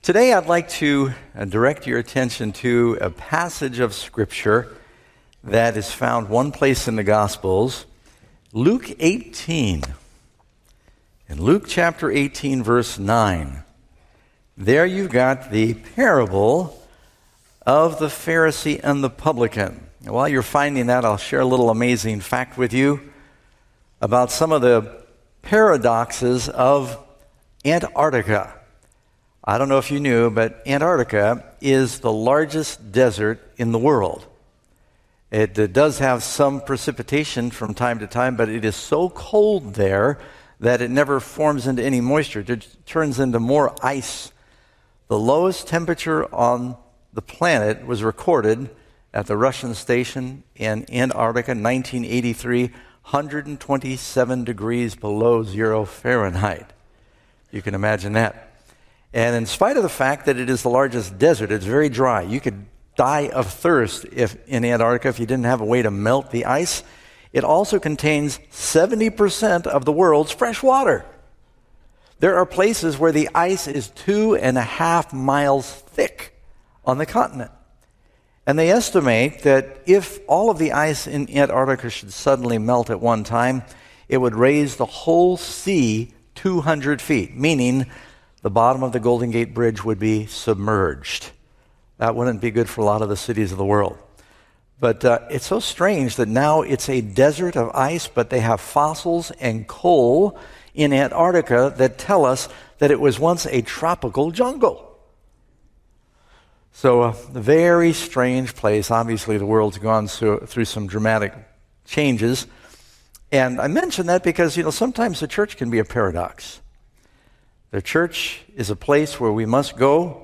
Today I'd like to direct your attention to a passage of Scripture that is found one place in the Gospels, Luke 18. In Luke chapter 18, verse 9, there you've got the parable of the Pharisee and the publican. And while you're finding that, I'll share a little amazing fact with you about some of the paradoxes of Antarctica. I don't know if you knew, but Antarctica is the largest desert in the world. It does have some precipitation from time to time, but it is so cold there that it never forms into any moisture. It turns into more ice. The lowest temperature on the planet was recorded at the Russian station in Antarctica in 1983, 127 degrees below 0 Fahrenheit. You can imagine that. And in spite of the fact that it is the largest desert, it's very dry. You could die of thirst in Antarctica if you didn't have a way to melt the ice. It also contains 70% of the world's fresh water. There are places where the ice is 2.5 miles thick on the continent. And they estimate that if all of the ice in Antarctica should suddenly melt at one time, it would raise the whole sea 200 feet, meaning the bottom of the Golden Gate Bridge would be submerged. That wouldn't be good for a lot of the cities of the world. But it's so strange that now it's a desert of ice, but they have fossils and coal in Antarctica that tell us that it was once a tropical jungle. So a very strange place. Obviously, the world's gone through some dramatic changes. And I mention that because, sometimes the church can be a paradox. The church is a place where we must go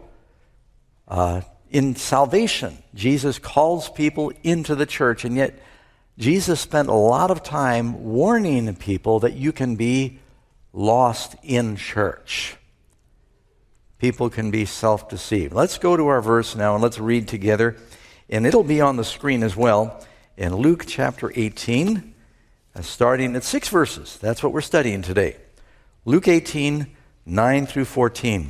in salvation. Jesus calls people into the church, and yet Jesus spent a lot of time warning people that you can be lost in church. People can be self-deceived. Let's go to our verse now and let's read together, and it'll be on the screen as well in Luke chapter 18, starting at 6 verses. That's what we're studying today. Luke 18, 9 through 14.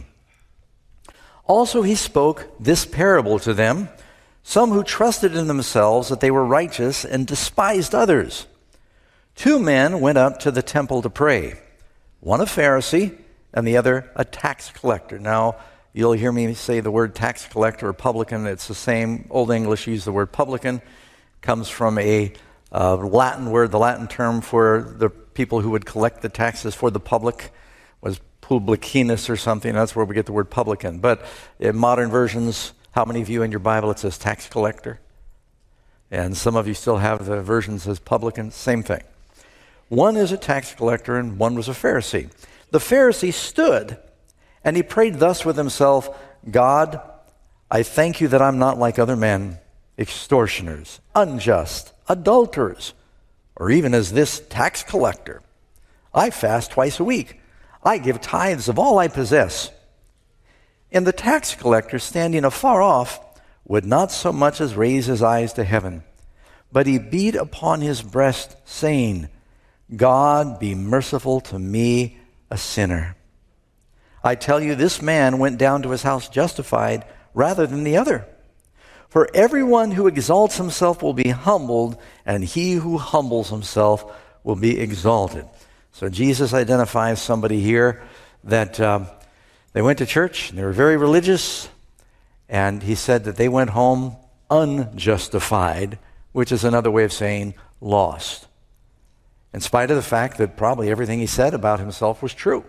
Also he spoke this parable to them, some who trusted in themselves that they were righteous and despised others. 2 men went up to the temple to pray, one a Pharisee and the other a tax collector. Now, you'll hear me say the word tax collector or publican. It's the same. Old English used the word publican. Comes from a Latin word. The Latin term for the people who would collect the taxes for the public was publicanus or something. That's where we get the word publican. But in modern versions, how many of you in your Bible it says tax collector? And some of you still have the version that says publican. Same thing. One is a tax collector and one was a Pharisee. The Pharisee stood and he prayed thus with himself, God, I thank you that I'm not like other men, extortioners, unjust, adulterers, or even as this tax collector. I fast twice a week. I give tithes of all I possess. And the tax collector, standing afar off, would not so much as raise his eyes to heaven, but he beat upon his breast, saying, God, be merciful to me, a sinner. I tell you, this man went down to his house justified rather than the other. For everyone who exalts himself will be humbled, and he who humbles himself will be exalted. So Jesus identifies somebody here that they went to church, and they were very religious, and he said that they went home unjustified, which is another way of saying lost, in spite of the fact that probably everything he said about himself was true.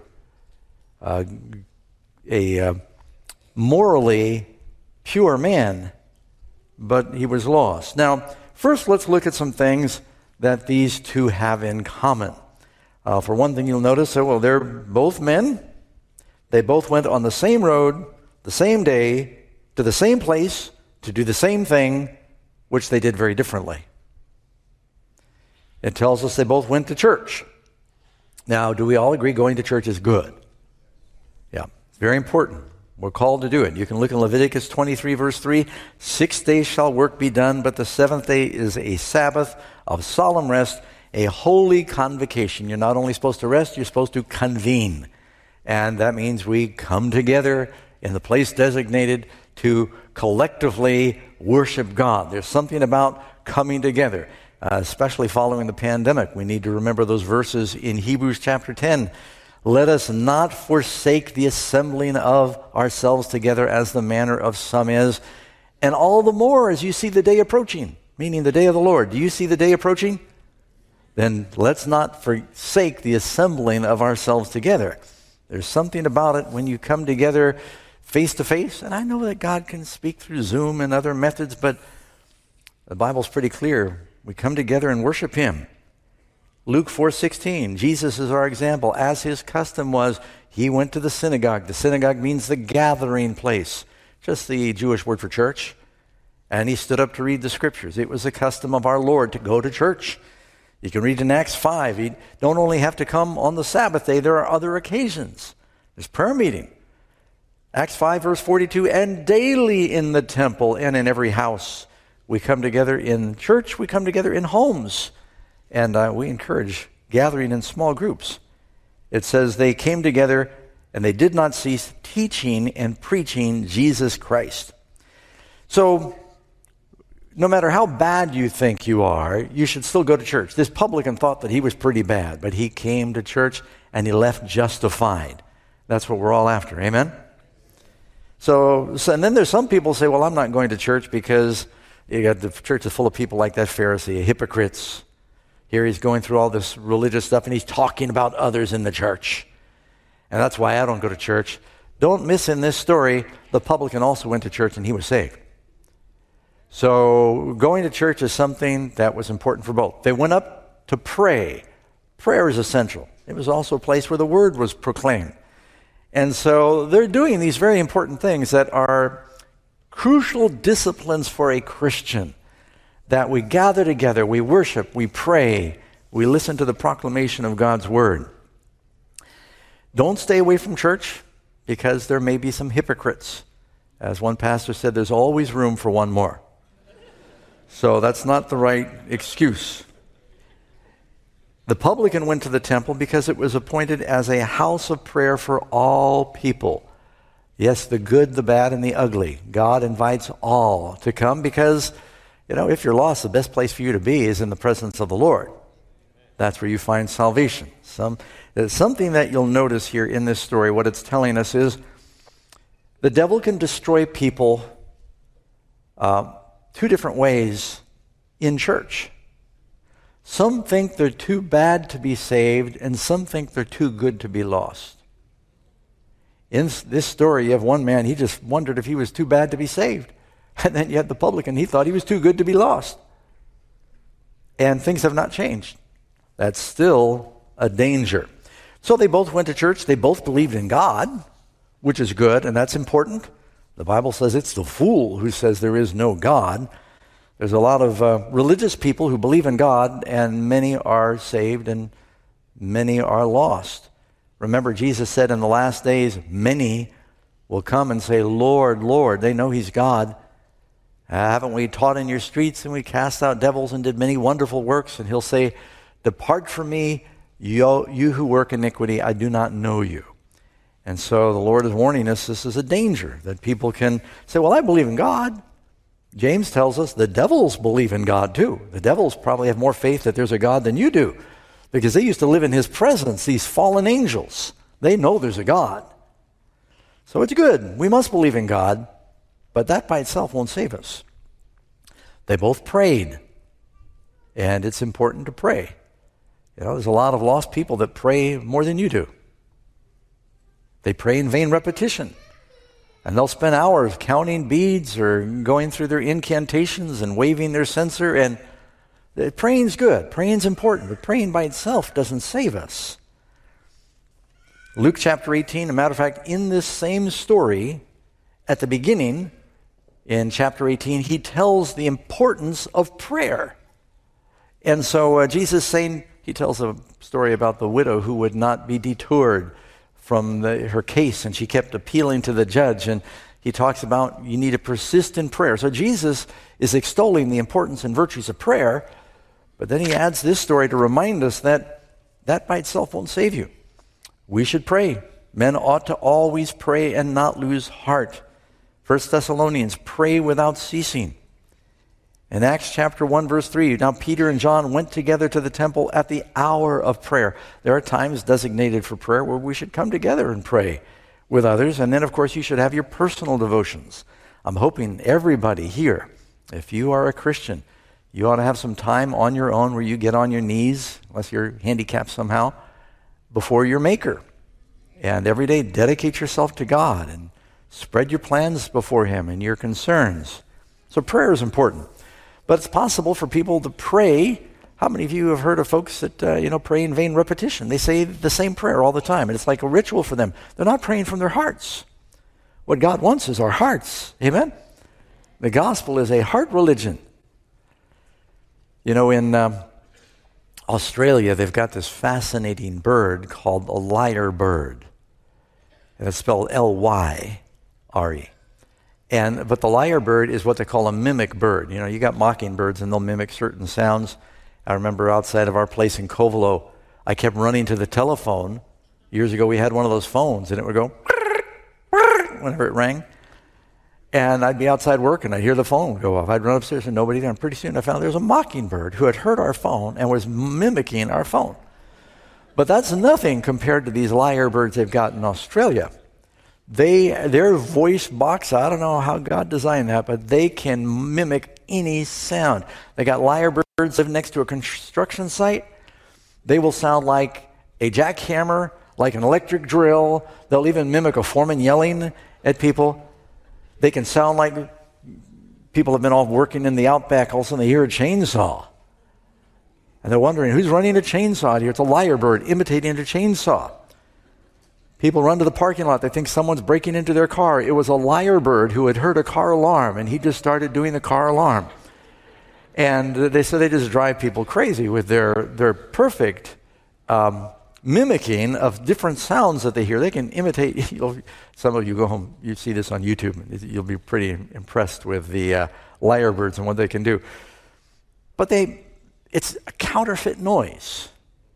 A morally pure man, but he was lost. Now, first let's look at some things that these two have in common. For one thing, you'll notice that, they're both men. They both went on the same road, the same day, to the same place, to do the same thing, which they did very differently. It tells us they both went to church. Now, do we all agree going to church is good? Yeah, it's very important. We're called to do it. You can look in Leviticus 23, verse 3. 6 days shall work be done, but the 7th day is a Sabbath of solemn rest, a holy convocation. You're not only supposed to rest, you're supposed to convene. And that means we come together in the place designated to collectively worship God. There's something about coming together, especially following the pandemic. We need to remember those verses in Hebrews chapter 10. Let us not forsake the assembling of ourselves together as the manner of some is, and all the more as you see the day approaching, meaning the day of the Lord. Do you see the day approaching? Then let's not forsake the assembling of ourselves together. There's something about it when you come together face to face, and I know that God can speak through Zoom and other methods, but the Bible's pretty clear. We come together and worship Him. Luke 4:16, Jesus is our example. As His custom was, He went to the synagogue. The synagogue means the gathering place, just the Jewish word for church. And He stood up to read the Scriptures. It was the custom of our Lord to go to church. You can read in Acts 5. You don't only have to come on the Sabbath day, there are other occasions. There's prayer meeting. Acts 5, verse 42, and daily in the temple and in every house. We come together in church, we come together in homes. And we encourage gathering in small groups. It says they came together and they did not cease teaching and preaching Jesus Christ. So, no matter how bad you think you are, you should still go to church. This publican thought that he was pretty bad, but he came to church and he left justified. That's what we're all after. Amen? So and then there's some people say, well, I'm not going to church because you got the church is full of people like that Pharisee, hypocrites. Here he's going through all this religious stuff and he's talking about others in the church. And that's why I don't go to church. Don't miss in this story, the publican also went to church and he was saved. So going to church is something that was important for both. They went up to pray. Prayer is essential. It was also a place where the word was proclaimed. And so they're doing these very important things that are crucial disciplines for a Christian. That we gather together, we worship, we pray, we listen to the proclamation of God's word. Don't stay away from church because there may be some hypocrites. As one pastor said, there's always room for one more. So that's not the right excuse. The publican went to the temple because it was appointed as a house of prayer for all people. Yes, the good, the bad, and the ugly. God invites all to come because if you're lost, the best place for you to be is in the presence of the Lord. That's where you find salvation. Something that you'll notice here in this story, what it's telling us is the devil can destroy people two different ways in church. Some think they're too bad to be saved, and some think they're too good to be lost. In this story, you have one man, he just wondered if he was too bad to be saved. And then you had the publican, he thought he was too good to be lost. And things have not changed. That's still a danger. So they both went to church. They both believed in God, which is good, and that's important. The Bible says it's the fool who says there is no God. There's a lot of religious people who believe in God, and many are saved and many are lost. Remember, Jesus said in the last days, many will come and say, Lord, Lord. They know He's God. Haven't we taught in your streets, and we cast out devils and did many wonderful works? And He'll say, depart from me, you who work iniquity, I do not know you. And so the Lord is warning us this is a danger, that people can say, well, I believe in God. James tells us the devils believe in God too. The devils probably have more faith that there's a God than you do, because they used to live in His presence, these fallen angels. They know there's a God. So it's good. We must believe in God. But that by itself won't save us. They both prayed. And it's important to pray. There's a lot of lost people that pray more than you do. They pray in vain repetition. And they'll spend hours counting beads or going through their incantations and waving their censer. And praying's good. Praying's important. But praying by itself doesn't save us. Luke chapter 18, a matter of fact, in this same story, at the beginning, in chapter 18, he tells the importance of prayer. And so Jesus saying, he tells a story about the widow who would not be detoured from her case, and she kept appealing to the judge. And he talks about you need to persist in prayer. So Jesus is extolling the importance and virtues of prayer, but then he adds this story to remind us that that by itself won't save you. We should pray Men ought to always pray and not lose heart. 1 Thessalonians, pray without ceasing. In Acts chapter 1, verse 3, now Peter and John went together to the temple at the hour of prayer. There are times designated for prayer where we should come together and pray with others. And then, of course, you should have your personal devotions. I'm hoping everybody here, if you are a Christian, you ought to have some time on your own where you get on your knees, unless you're handicapped somehow, before your Maker. And every day dedicate yourself to God and spread your plans before Him and your concerns. So prayer is important. But it's possible for people to pray. How many of you have heard of folks that, pray in vain repetition? They say the same prayer all the time, and it's like a ritual for them. They're not praying from their hearts. What God wants is our hearts. Amen? The gospel is a heart religion. In Australia, they've got this fascinating bird called a lyrebird. And it's spelled L-Y-R-E. But the lyrebird is what they call a mimic bird. You got mockingbirds and they'll mimic certain sounds. I remember outside of our place in Covelo, I kept running to the telephone. Years ago we had one of those phones and it would go whenever it rang. And I'd be outside working, I'd hear the phone go off. I'd run upstairs and nobody there. And pretty soon I found there was a mockingbird who had heard our phone and was mimicking our phone. But that's nothing compared to these lyrebirds they've got in Australia. Their voice box, I don't know how God designed that, but they can mimic any sound. They got lyrebirds living next to a construction site. They will sound like a jackhammer, like an electric drill. They'll even mimic a foreman yelling at people. They can sound like people have been off working in the outback, all of a sudden they hear a chainsaw. And they're wondering, who's running a chainsaw here? It's a lyrebird imitating a chainsaw. People run to the parking lot. They think someone's breaking into their car. It was a lyrebird who had heard a car alarm, and he just started doing the car alarm. And they just drive people crazy with their perfect mimicking of different sounds that they hear. They can imitate. Some of you go home, you see this on YouTube. You'll be pretty impressed with the lyrebirds and what they can do. But it's a counterfeit noise.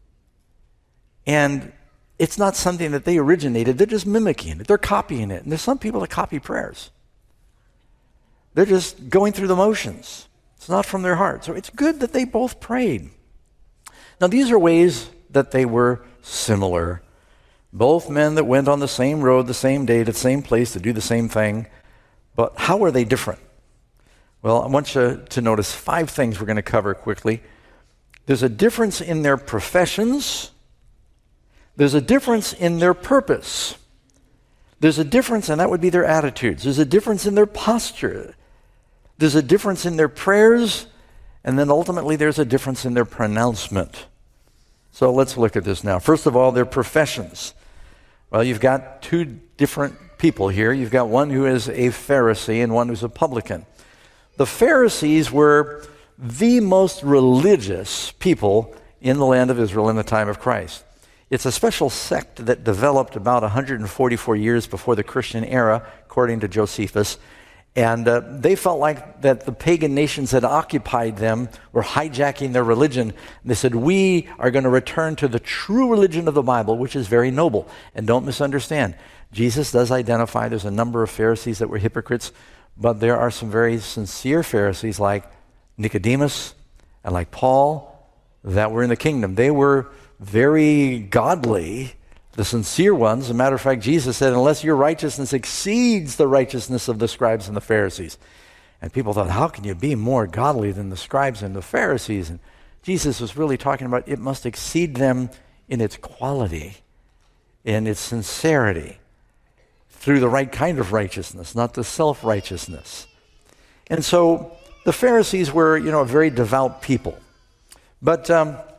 And it's not something that they originated. They're just mimicking it. They're copying it. And there's some people that copy prayers. They're just going through the motions. It's not from their heart. So it's good that they both prayed. Now, these are ways that they were similar. Both men that went on the same road, the same day, to the same place to do the same thing. But how are they different? Well, I want you to notice 5 things we're going to cover quickly. There's a difference in their professions. There's a difference in their purpose. There's a difference, and that would be their attitudes. There's a difference in their posture. There's a difference in their prayers, and then ultimately there's a difference in their pronouncement. So let's look at this now. First of all, their professions. Well, you've got 2 different people here. You've got one who is a Pharisee and one who's a publican. The Pharisees were the most religious people in the land of Israel in the time of Christ. It's a special sect that developed about 144 years before the Christian era, according to Josephus. And they felt like that the pagan nations that occupied them were hijacking their religion. And they said, we are going to return to the true religion of the Bible, which is very noble. And don't misunderstand. Jesus does identify there's a number of Pharisees that were hypocrites, but there are some very sincere Pharisees like Nicodemus and like Paul that were in the kingdom. They were very godly, the sincere ones. As a matter of fact, Jesus said, unless your righteousness exceeds the righteousness of the scribes and the Pharisees. And people thought, how can you be more godly than the scribes and the Pharisees? And Jesus was really talking about it must exceed them in its quality, in its sincerity, through the right kind of righteousness, not the self-righteousness. And so the Pharisees were, a very devout people. But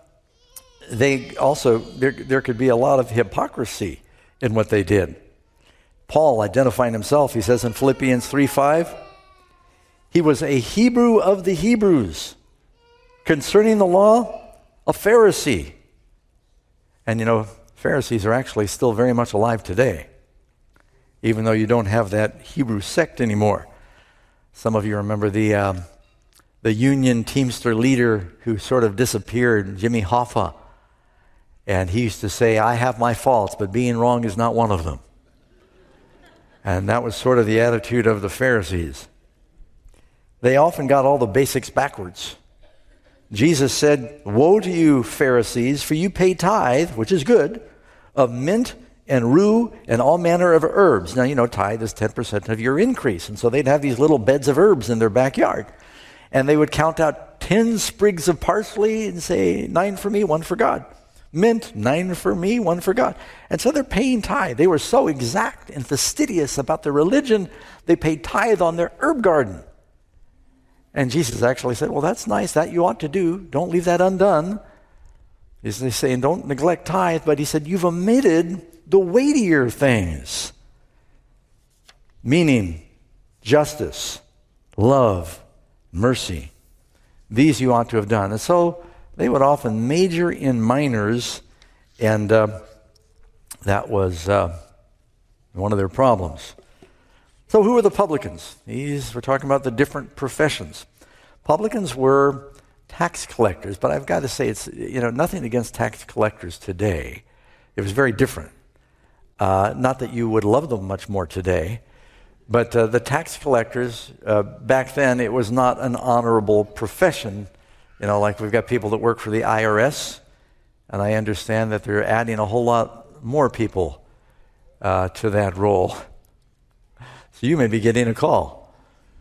they also, there could be a lot of hypocrisy in what they did. Paul identifying himself, he says in Philippians 3:5, he was a Hebrew of the Hebrews. Concerning the law, a Pharisee. And Pharisees are actually still very much alive today, even though you don't have that Hebrew sect anymore. Some of you remember the Union Teamster leader who sort of disappeared, Jimmy Hoffa. And he used to say, I have my faults, but being wrong is not one of them. And that was sort of the attitude of the Pharisees. They often got all the basics backwards. Jesus said, woe to you, Pharisees, for you pay tithe, which is good, of mint and rue and all manner of herbs. Now, you know, tithe is 10% of your increase. And so they'd have these little beds of herbs in their backyard. And they would count out 10 sprigs of parsley and say, 9 for me, 1 for God. Mint, 9 for me, 1 for God. And so they're paying tithe. They were so exact and fastidious about their religion, they paid tithe on their herb garden. And Jesus actually said, well, that's nice. That you ought to do. Don't leave that undone. He's saying, don't neglect tithe. But he said, you've omitted the weightier things. Meaning, justice, love, mercy. These you ought to have done. And so they would often major in minors, and that was one of their problems. So who were the publicans? We're talking about the different professions. Publicans were tax collectors, but I've got to say, it's nothing against tax collectors today. It was very different. Not that you would love them much more today, but the tax collectors, back then, it was not an honorable profession. Like we've got people that work for the IRS, and I understand that they're adding a whole lot more people to that role. So you may be getting a call.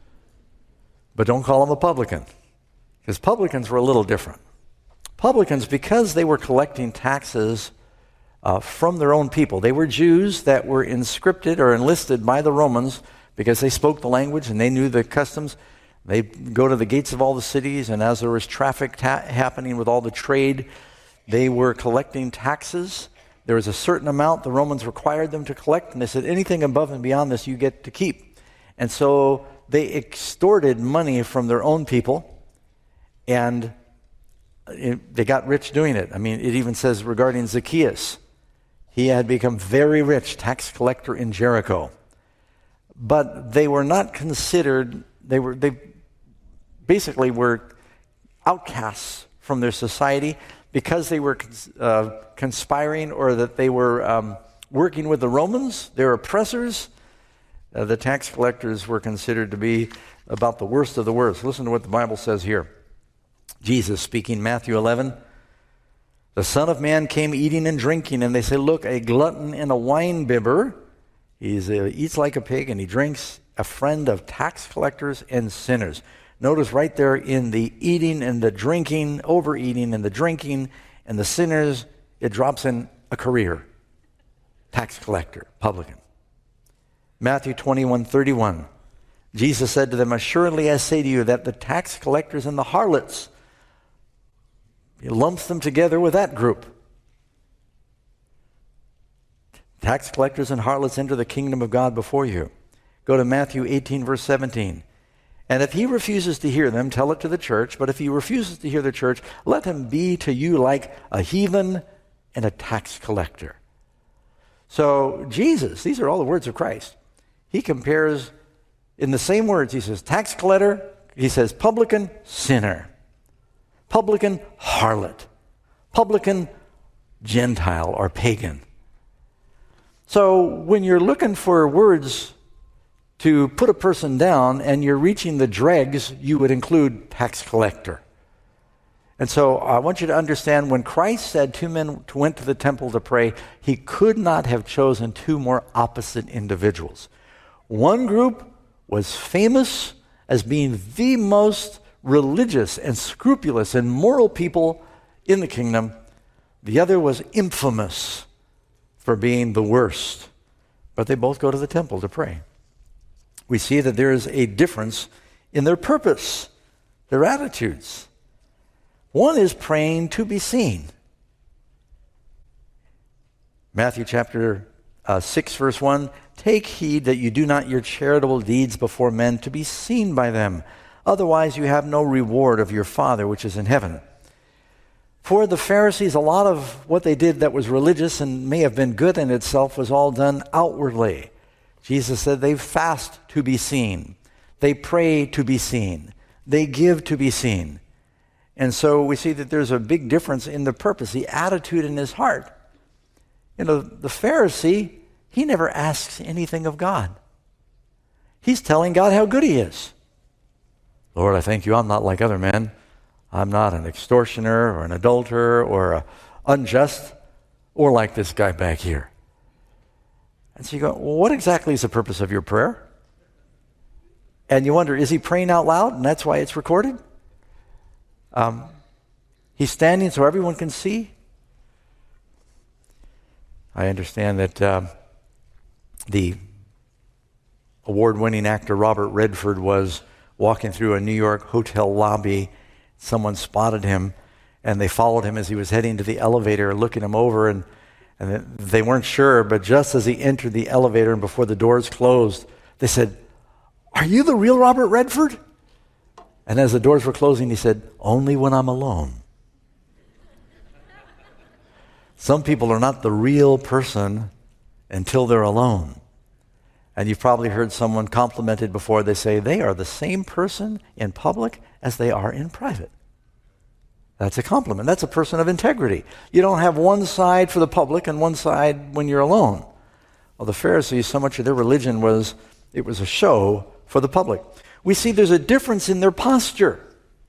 But don't call them a publican, because publicans were a little different. Publicans, because they were collecting taxes from their own people. They were Jews that were inscripted or enlisted by the Romans because they spoke the language and they knew the customs. They'd go to the gates of all the cities, and as there was traffic happening with all the trade, they were collecting taxes. There was a certain amount the Romans required them to collect, and they said, anything above and beyond this you get to keep. And so they extorted money from their own people, and they got rich doing it. I mean, it even says regarding Zacchaeus, he had become very rich, tax collector in Jericho. But they were not considered, they basically were outcasts from their society because they were conspiring, or that they were working with the Romans, their oppressors. The tax collectors were considered to be about the worst of the worst. Listen to what the Bible says here. Jesus speaking, Matthew 11, the Son of Man came eating and drinking, and they say, look, a glutton and a winebibber. He eats like a pig and he drinks, a friend of tax collectors and sinners. Notice right there in the eating and the drinking, overeating and the drinking and the sinners, it drops in a career. Tax collector, publican. Matthew 21:31. Jesus said to them, assuredly I say to you that the tax collectors and the harlots, he lumps them together with that group. Tax collectors and harlots enter the kingdom of God before you. Go to Matthew 18, verse 17. And if he refuses to hear them, tell it to the church. But if he refuses to hear the church, let him be to you like a heathen and a tax collector. So Jesus, these are all the words of Christ. He compares in the same words. He says tax collector, he says publican, sinner. Publican, harlot. Publican, Gentile or pagan. So when you're looking for words to put a person down and you're reaching the dregs, you would include tax collector. And so I want you to understand, when Christ said 2 men went to the temple to pray, he could not have chosen 2 more opposite individuals. One group was famous as being the most religious and scrupulous and moral people in the kingdom. The other was infamous for being the worst. But they both go to the temple to pray. We see that there is a difference in their purpose, their attitudes. One is praying to be seen. Matthew chapter 6, verse 1, take heed that you do not your charitable deeds before men to be seen by them. Otherwise you have no reward of your Father which is in heaven. For the Pharisees, a lot of what they did that was religious and may have been good in itself was all done outwardly. Jesus said they fast to be seen. They pray to be seen. They give to be seen. And so we see that there's a big difference in the purpose, the attitude in his heart. You know, the Pharisee, he never asks anything of God. He's telling God how good he is. Lord, I thank you, I'm not like other men. I'm not an extortioner or an adulterer or an unjust or like this guy back here. And so you go, well, what exactly is the purpose of your prayer? And you wonder, is he praying out loud and that's why it's recorded? He's standing so everyone can see. I understand that the award-winning actor Robert Redford was walking through a New York hotel lobby. Someone spotted him, and they followed him as he was heading to the elevator, looking him over, and they weren't sure, but just as he entered the elevator and before the doors closed, they said, "Are you the real Robert Redford?" And as the doors were closing, he said, "Only when I'm alone." Some people are not the real person until they're alone. And you've probably heard someone complimented before. They say they are the same person in public as they are in private. That's a compliment. That's a person of integrity. You don't have one side for the public and one side when you're alone. Well, the Pharisees, so much of their religion was a show for the public. We see there's a difference in their posture.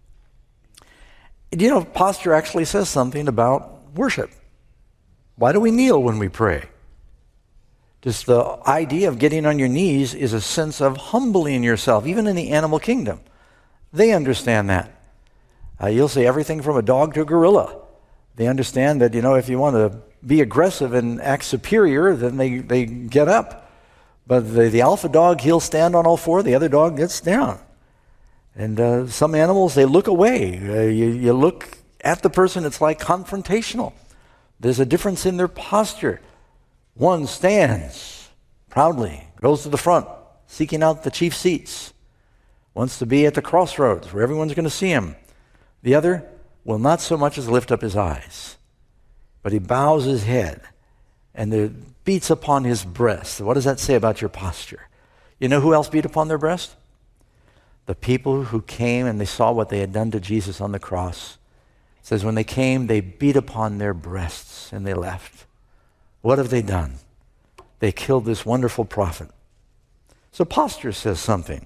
You know, posture actually says something about worship. Why do we kneel when we pray? Just the idea of getting on your knees is a sense of humbling yourself, even in the animal kingdom. They understand that. You'll see everything from a dog to a gorilla. They understand that, you know, if you want to be aggressive and act superior, then they get up. But the alpha dog, he'll stand on all four. The other dog gets down. And some animals, they look away. You look at the person, it's like confrontational. There's a difference in their posture. One stands proudly, goes to the front, seeking out the chief seats, wants to be at the crossroads where everyone's going to see him. The other will not so much as lift up his eyes, but he bows his head and beats upon his breast. What does that say about your posture? You know who else beat upon their breast? The people who came and they saw what they had done to Jesus on the cross. It says when they came, they beat upon their breasts and they left. What have they done? They killed this wonderful prophet. So posture says something.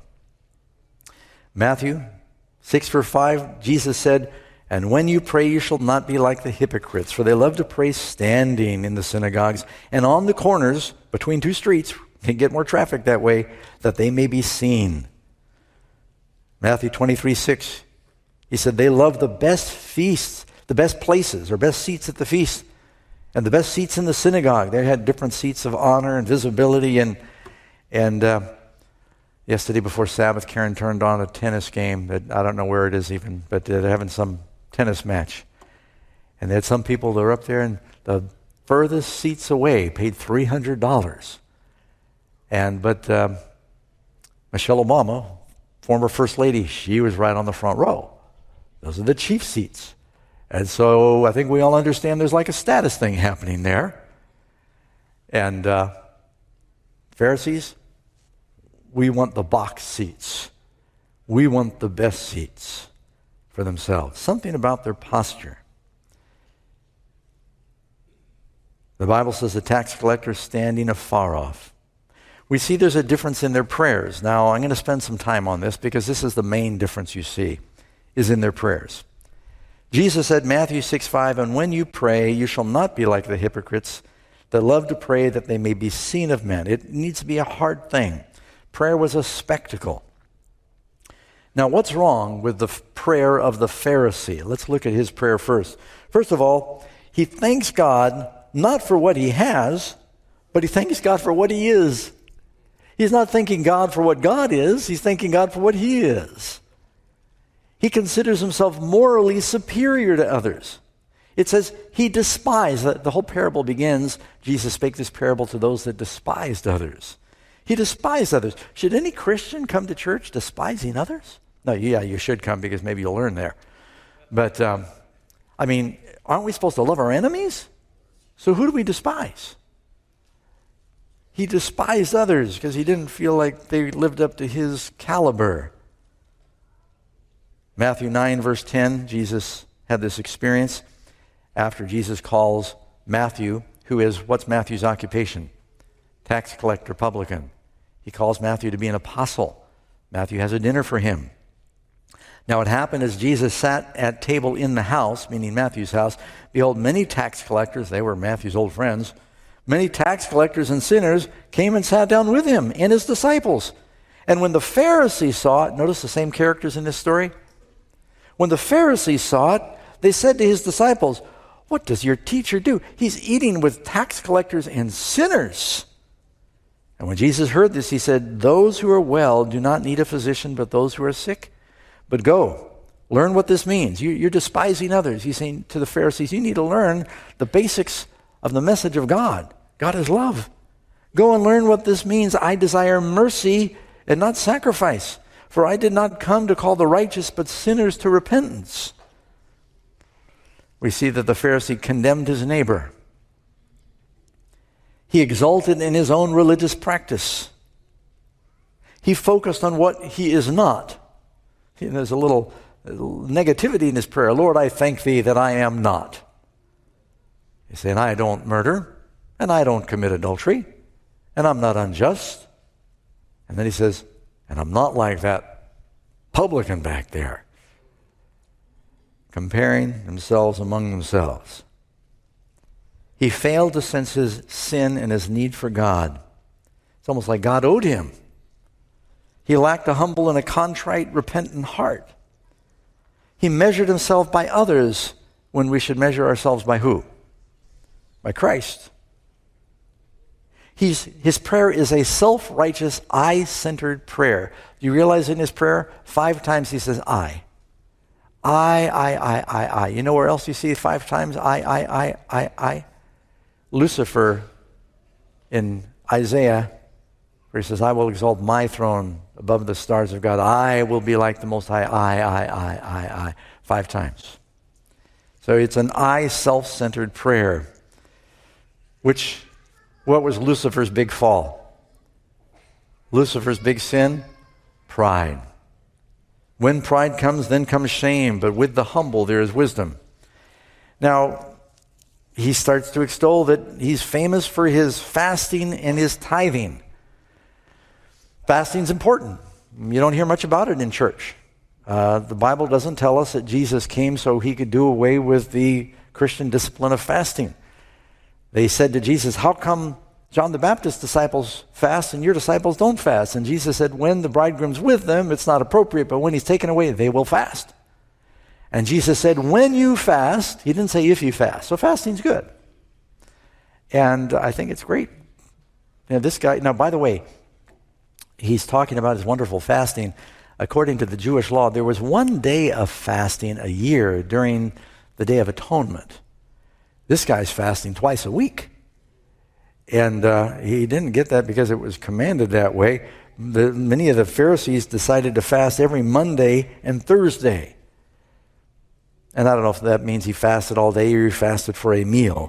Matthew 6:5, Jesus said, "And when you pray, you shall not be like the hypocrites, for they love to pray standing in the synagogues and on the corners between two streets." Can get more traffic that way, that they may be seen. Matthew 23:6, he said, they love the best feasts, the best places or best seats at the feast, and the best seats in the synagogue. They had different seats of honor and visibility. And yesterday before Sabbath, Karen turned on a tennis game that I don't know where it is even, but they're having some tennis match. And they had some people that were up there, and the furthest seats away paid $300. But Michelle Obama, former First Lady, she was right on the front row. Those are the chief seats. And so I think we all understand there's like a status thing happening there. And Pharisees, we want the box seats. We want the best seats for themselves. Something about their posture. The Bible says the tax collector standing afar off. We see there's a difference in their prayers. Now, I'm going to spend some time on this because this is the main difference you see, is in their prayers. Jesus said, Matthew 6:5, "And when you pray, you shall not be like the hypocrites that love to pray that they may be seen of men." It needs to be a hard thing. Prayer was a spectacle. Now, what's wrong with the prayer of the Pharisee? Let's look at his prayer first. First of all, he thanks God not for what he has, but he thanks God for what he is. He's not thanking God for what God is. He's thanking God for what he is. He considers himself morally superior to others. It says he despised. The whole parable begins, Jesus spake this parable to those that despised others. He despised others. Should any Christian come to church despising others? No, yeah, you should come because maybe you'll learn there. But, aren't we supposed to love our enemies? So who do we despise? He despised others because he didn't feel like they lived up to his caliber. Matthew 9, verse 10, Jesus had this experience after Jesus calls Matthew, who is, what's Matthew's occupation? Tax collector, publican. He calls Matthew to be an apostle. Matthew has a dinner for him. Now it happened as Jesus sat at table in the house, meaning Matthew's house, behold, many tax collectors, they were Matthew's old friends, many tax collectors and sinners came and sat down with him and his disciples. And when the Pharisees saw it, notice the same characters in this story. When the Pharisees saw it, they said to his disciples, what does your teacher do? He's eating with tax collectors and sinners. And when Jesus heard this, he said, those who are well do not need a physician, but those who are sick. But go, learn what this means. You're despising others. He's saying to the Pharisees, you need to learn the basics of the message of God. God is love. Go and learn what this means. I desire mercy and not sacrifice. For I did not come to call the righteous, but sinners to repentance. We see that the Pharisee condemned his neighbor. He exulted in his own religious practice. He focused on what he is not. There's a little negativity in his prayer. Lord, I thank thee that I am not. He's saying, I don't murder, and I don't commit adultery, and I'm not unjust. And then he says, and I'm not like that publican back there, comparing themselves among themselves. He failed to sense his sin and his need for God. It's almost like God owed him. He lacked a humble and a contrite, repentant heart. He measured himself by others when we should measure ourselves by who? By Christ. His prayer is a self-righteous, I-centered prayer. Do you realize in his prayer, 5 times he says, I. I. You know where else you see 5 times I? Lucifer in Isaiah, where he says, I will exalt my throne above the stars of God. I will be like the Most High. I. 5 times. So it's an I, self-centered prayer. What was Lucifer's big fall? Lucifer's big sin? Pride. When pride comes, then comes shame, but with the humble there is wisdom. Now, he starts to extol that he's famous for his fasting and his tithing. Fasting's important. You don't hear much about it in church. The Bible doesn't tell us that Jesus came so he could do away with the Christian discipline of fasting. They said to Jesus, how come John the Baptist's disciples fast and your disciples don't fast? And Jesus said, when the bridegroom's with them, it's not appropriate, but when he's taken away, they will fast. And Jesus said, when you fast, he didn't say if you fast. So fasting's good. And I think it's great. This guy, now by the way, he's talking about his wonderful fasting. According to the Jewish law, there was 1 day of fasting a year during the Day of Atonement. This guy's fasting twice a week. And he didn't get that because it was commanded that way. Many of the Pharisees decided to fast every Monday and Thursday. And I don't know if that means he fasted all day or he fasted for a meal.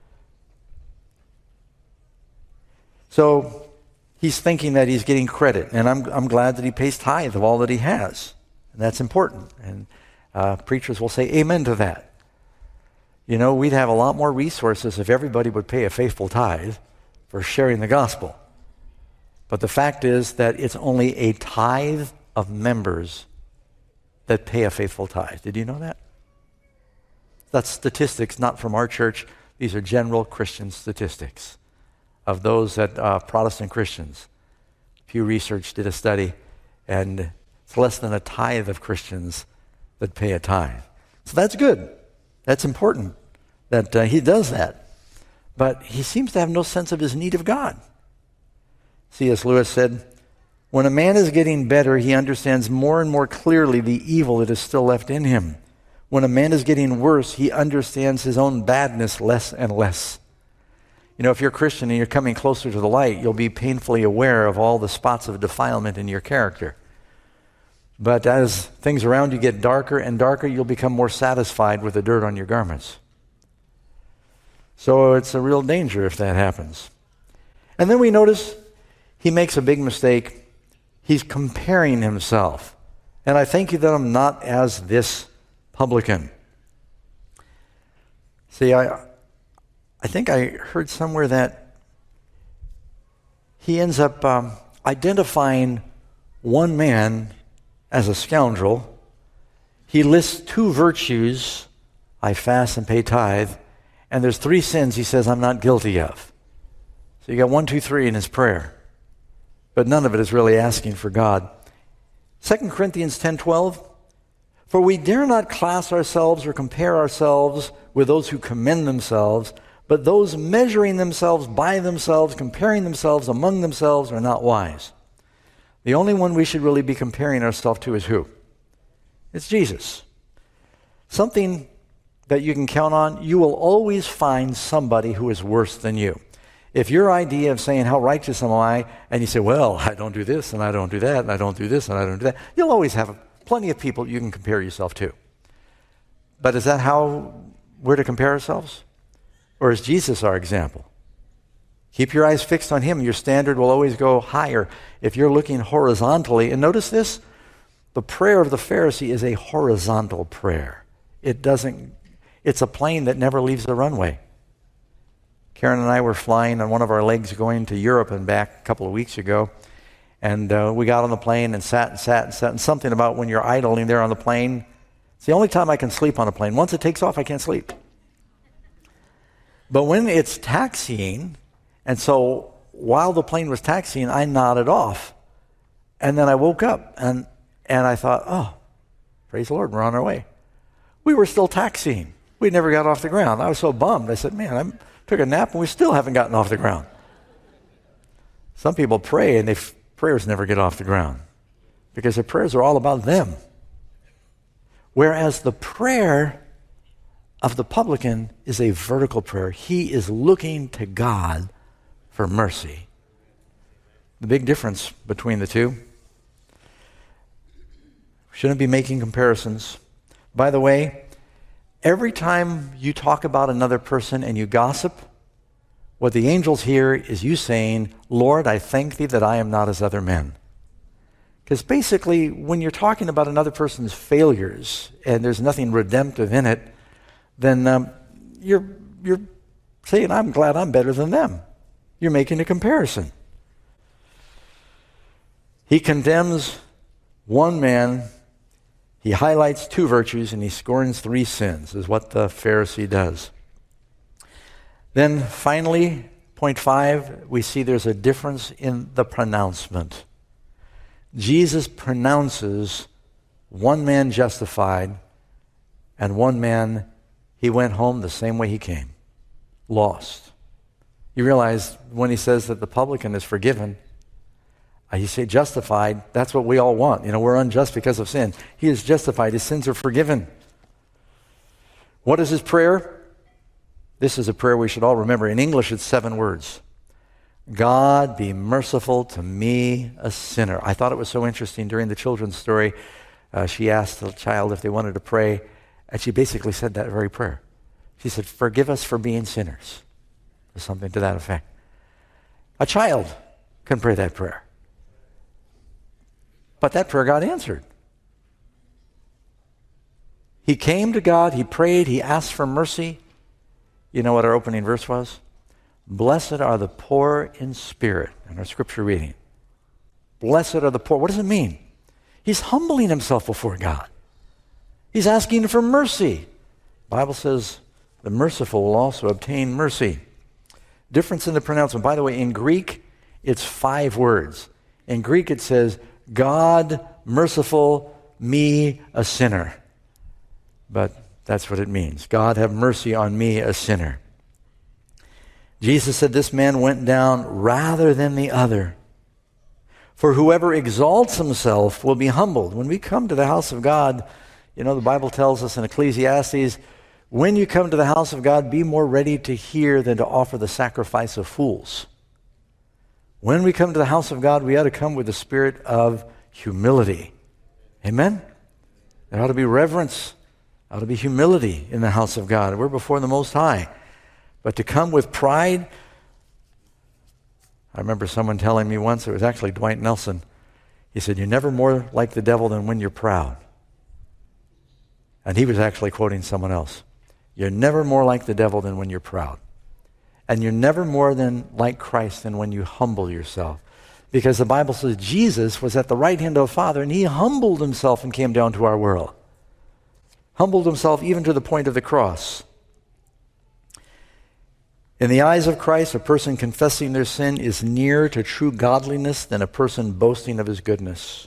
So he's thinking that he's getting credit. And I'm glad that he pays tithe of all that he has. And that's important. And preachers will say amen to that. You know, we'd have a lot more resources if everybody would pay a faithful tithe for sharing the gospel. But the fact is that it's only a tithe of members that pay a faithful tithe. Did you know that? That's statistics not from our church. These are general Christian statistics of those that Protestant Christians. Pew Research did a study, and it's less than a tithe of Christians that pay a tithe. So that's good. That's important that he does that. But he seems to have no sense of his need of God. C.S. Lewis said, when a man is getting better, he understands more and more clearly the evil that is still left in him. When a man is getting worse, he understands his own badness less and less. You know, if you're a Christian and you're coming closer to the light, you'll be painfully aware of all the spots of defilement in your character. But as things around you get darker and darker, you'll become more satisfied with the dirt on your garments. So it's a real danger if that happens. And then we notice he makes a big mistake. He's comparing himself. And I thank you that I'm not as this publican. See, I think I heard somewhere that he ends up identifying one man as a scoundrel. He lists 2 virtues, I fast and pay tithe, and there's 3 sins he says I'm not guilty of. So you got 1, 2, 3 in his prayer. But none of it is really asking for God. 2 Corinthians 10:12, for we dare not class ourselves or compare ourselves with those who commend themselves, but those measuring themselves by themselves, comparing themselves among themselves, are not wise. The only one we should really be comparing ourselves to is who? It's Jesus. Something that you can count on, you will always find somebody who is worse than you. If your idea of saying, how righteous am I, and you say, well, I don't do this, and I don't do that, and I don't do this, and I don't do that, you'll always have plenty of people you can compare yourself to. But is that how we're to compare ourselves? Or is Jesus our example? Keep your eyes fixed on him. Your standard will always go higher. If you're looking horizontally, and notice this, the prayer of the Pharisee is a horizontal prayer. It's a plane that never leaves the runway. Karen and I were flying on one of our legs going to Europe and back a couple of weeks ago. And we got on the plane and sat. And something about when you're idling there on the plane, it's the only time I can sleep on a plane. Once it takes off, I can't sleep. But when it's taxiing, and so while the plane was taxiing, I nodded off. And then I woke up and I thought, oh, praise the Lord, we're on our way. We were still taxiing. We never got off the ground. I was so bummed. I said, man, I took a nap and we still haven't gotten off the ground. Some people pray and their prayers never get off the ground because their prayers are all about them. Whereas the prayer of the publican is a vertical prayer. He is looking to God for mercy. The big difference between the two. We shouldn't be making comparisons. By the way, every time you talk about another person and you gossip, what the angels hear is you saying, Lord, I thank thee that I am not as other men. Because basically, when you're talking about another person's failures and there's nothing redemptive in it, then you're saying, I'm glad I'm better than them. You're making a comparison. He condemns one man, he highlights 2 virtues, and he scorns 3 sins, is what the Pharisee does. Then finally, point 5, we see there's a difference in the pronouncement. Jesus pronounces one man justified and one man, he went home the same way he came, lost. You realize when he says that the publican is forgiven, you say justified, that's what we all want. We're unjust because of sin. He is justified. His sins are forgiven. What is his prayer? This is a prayer we should all remember. In English, it's 7 words. God, be merciful to me, a sinner. I thought it was so interesting during the children's story. She asked the child if they wanted to pray, and she basically said that very prayer. She said, forgive us for being sinners, or something to that effect. A child can pray that prayer. But that prayer got answered. He came to God, he prayed, he asked for mercy. You know what our opening verse was? Blessed are the poor in spirit, in our scripture reading. Blessed are the poor. What does it mean? He's humbling himself before God. He's asking for mercy. The Bible says the merciful will also obtain mercy. Difference in the pronouncement. By the way, in Greek, it's 5 words. In Greek, it says, God, merciful, me, a sinner. But that's what it means. God, have mercy on me, a sinner. Jesus said this man went down rather than the other. For whoever exalts himself will be humbled. When we come to the house of God, the Bible tells us in Ecclesiastes, when you come to the house of God, be more ready to hear than to offer the sacrifice of fools. When we come to the house of God, we ought to come with the spirit of humility. Amen? There ought to be reverence. There ought to be humility in the house of God. We're before the Most High. But to come with pride, I remember someone telling me once, it was actually Dwight Nelson. He said, you're never more like the devil than when you're proud. And he was actually quoting someone else. You're never more like the devil than when you're proud. And you're never more than like Christ than when you humble yourself. Because the Bible says Jesus was at the right hand of the Father, and he humbled himself and came down to our world. Humbled himself even to the point of the cross. In the eyes of Christ, a person confessing their sin is nearer to true godliness than a person boasting of his goodness.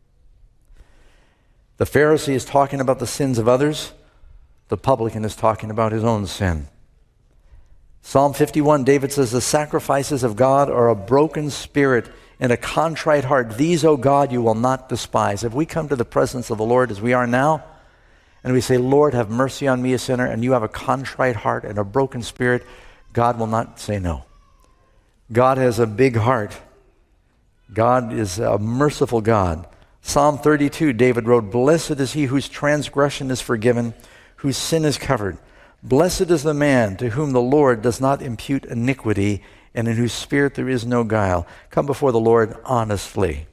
The Pharisee is talking about the sins of others. The publican is talking about his own sin. Psalm 51, David says, the sacrifices of God are a broken spirit and a contrite heart. These, O God, you will not despise. If we come to the presence of the Lord as we are now, and we say, Lord, have mercy on me, a sinner, and you have a contrite heart and a broken spirit, God will not say no. God has a big heart. God is a merciful God. Psalm 32, David wrote, blessed is he whose transgression is forgiven, whose sin is covered. Blessed is the man to whom the Lord does not impute iniquity, and in whose spirit there is no guile. Come before the Lord honestly.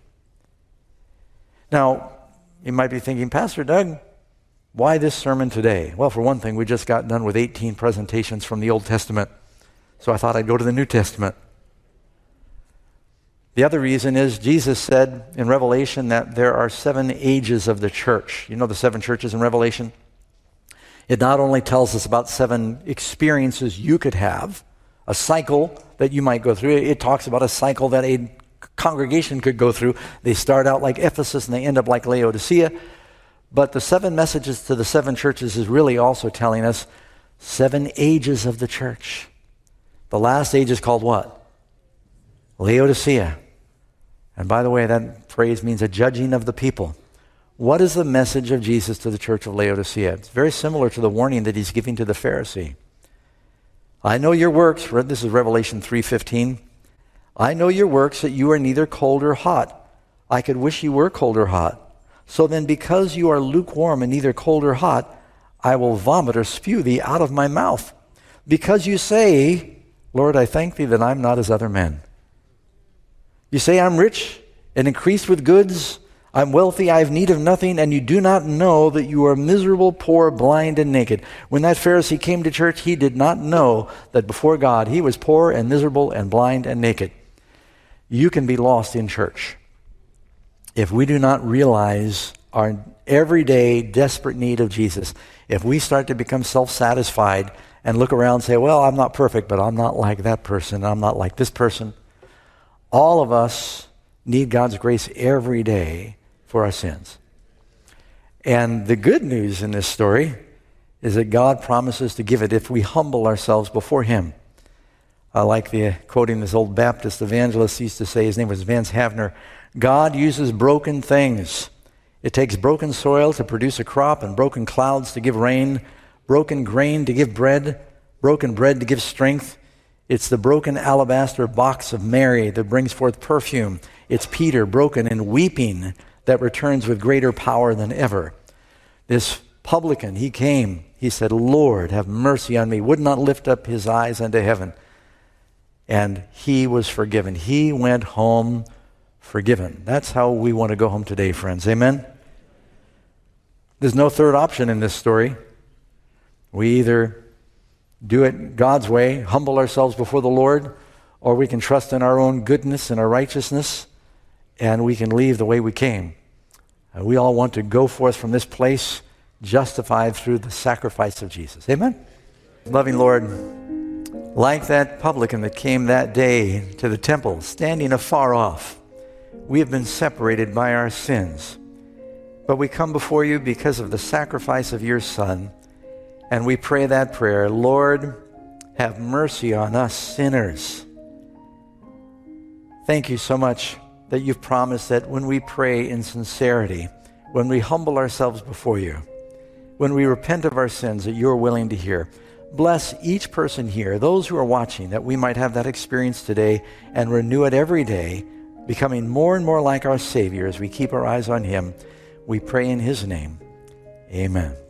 Now, you might be thinking, Pastor Doug, why this sermon today? Well, for one thing, we just got done with 18 presentations from the Old Testament, so I thought I'd go to the New Testament. The other reason is Jesus said in Revelation that there are 7 ages of the church. You know the 7 churches in Revelation? It not only tells us about 7 experiences you could have, a cycle that you might go through, it talks about a cycle that a congregation could go through. They start out like Ephesus and they end up like Laodicea. But the 7 messages to the 7 churches is really also telling us 7 ages of the church. The last age is called what? Laodicea. And by the way, that phrase means a judging of the people. What is the message of Jesus to the church of Laodicea? It's very similar to the warning that he's giving to the Pharisee. I know your works, this is Revelation 3:15. I know your works, that you are neither cold or hot. I could wish you were cold or hot. So then, because you are lukewarm and neither cold or hot, I will vomit or spew thee out of my mouth. Because you say, Lord, I thank thee that I'm not as other men. You say, I'm rich and increased with goods. I'm wealthy, I have need of nothing, and you do not know that you are miserable, poor, blind, and naked. When that Pharisee came to church, he did not know that before God he was poor and miserable and blind and naked. You can be lost in church if we do not realize our everyday desperate need of Jesus. If we start to become self-satisfied and look around and say, well, I'm not perfect, but I'm not like that person, I'm not like this person. All of us need God's grace every day for our sins. And the good news in this story is that God promises to give it if we humble ourselves before him. I like quoting this old Baptist evangelist used to say, his name was Vance Havner, God uses broken things. It takes broken soil to produce a crop and broken clouds to give rain, broken grain to give bread, broken bread to give strength. It's the broken alabaster box of Mary that brings forth perfume. It's Peter broken and weeping that returns with greater power than ever. This publican, he came, he said, Lord, have mercy on me, would not lift up his eyes unto heaven. And he was forgiven. He went home forgiven. That's how we want to go home today, friends. Amen? There's no third option in this story. We either do it God's way, humble ourselves before the Lord, or we can trust in our own goodness and our righteousness, and we can leave the way we came. We all want to go forth from this place justified through the sacrifice of Jesus. Amen? Loving Lord, like that publican that came that day to the temple, standing afar off, we have been separated by our sins. But we come before you because of the sacrifice of your Son, and we pray that prayer, Lord, have mercy on us sinners. Thank you so much that you've promised that when we pray in sincerity, when we humble ourselves before you, when we repent of our sins, that you're willing to hear. Bless each person here, those who are watching, that we might have that experience today and renew it every day, becoming more and more like our Savior as we keep our eyes on him. We pray in his name. Amen.